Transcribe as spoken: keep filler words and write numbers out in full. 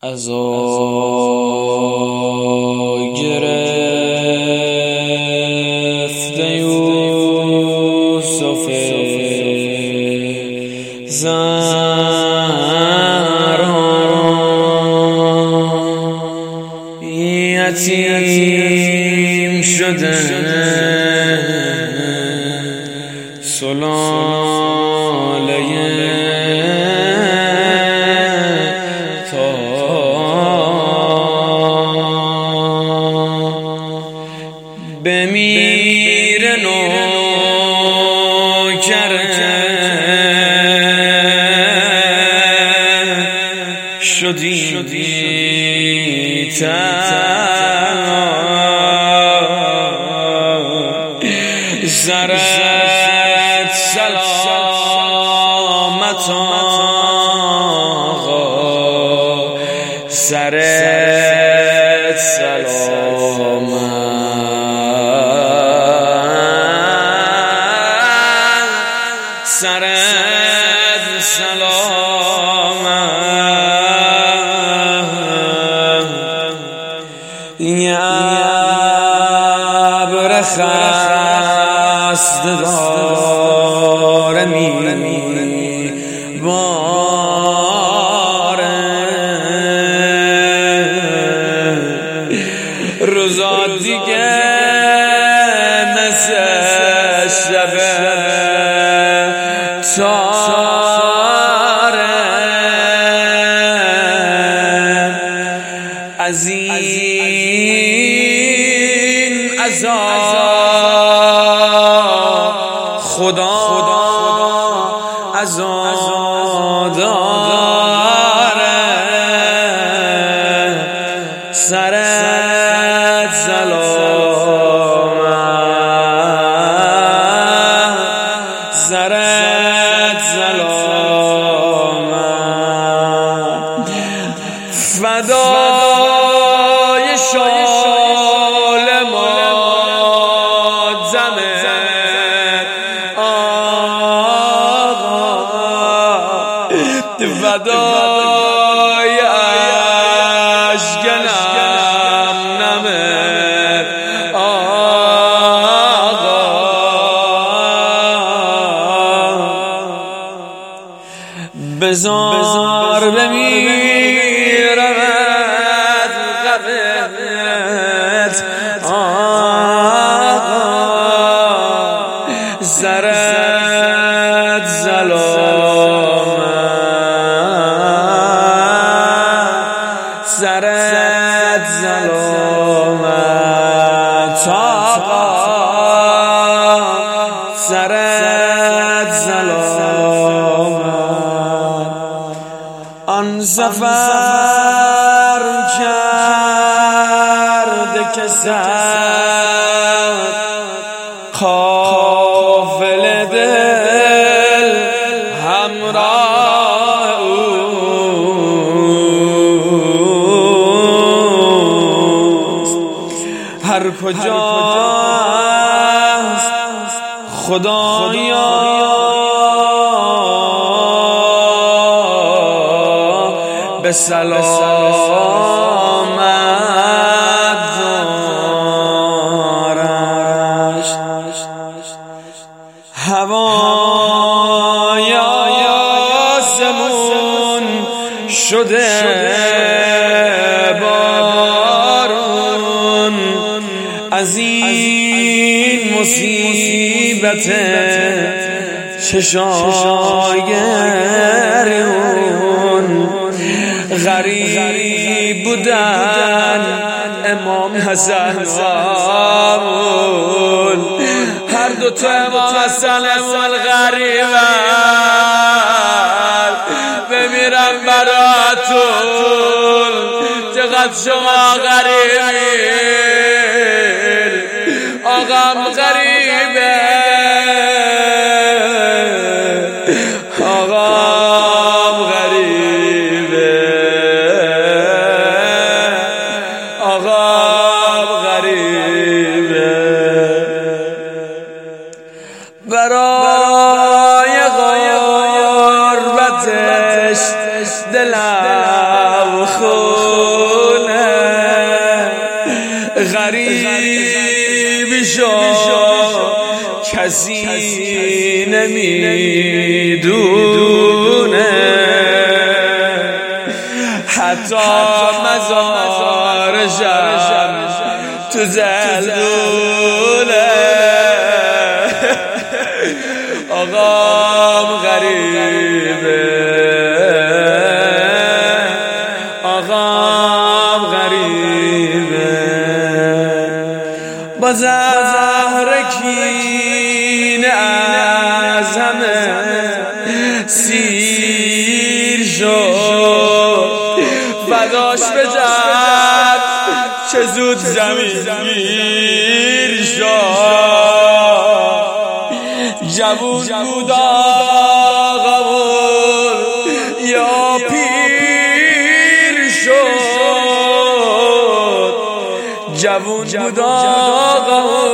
عزا گرفته یوسف زارا، یتیم شده سلاله بمیر نوکره شدی تنها، زرت سلامت آقا، سرت سلامت، سرت سلامت. یه ابر خسته داره می باره، روزا دیگه مثل شب تاره، از این عذاب خدا عذاب داره، سرت سلامت، سرت سلامت. فدای شال معظمت آقا، فدای اشکم نمت آقا، بزار بمیرمت غمت آقا، زرت سلامت، سرت سلامت آقا، سرت سلامت. آن سفر کرده که سر قافله دل همراه اوست، هر کجاست خدایا به سلامت دارش. هوای آسمون شده بارون، از این مصیبت چشاگرون. غریب بودن امام حسن آمون، هر دو تا امام حسن امون غریبن، بمیرم براتون چقدر شما غریبین. آقام غریبه، آقام غریبه، آقام غریبه. برای غربتش دلم خود غریب شد کسی نمیدونه، حتی مزارشم تو زلزله. آقام غریبه، آقام غریبه، با زهر کینه از همه سیر شد، فداش بجد چه زود زمین گیر شد. جوون بود آقامون یا پیر شد، جوون بود آقامون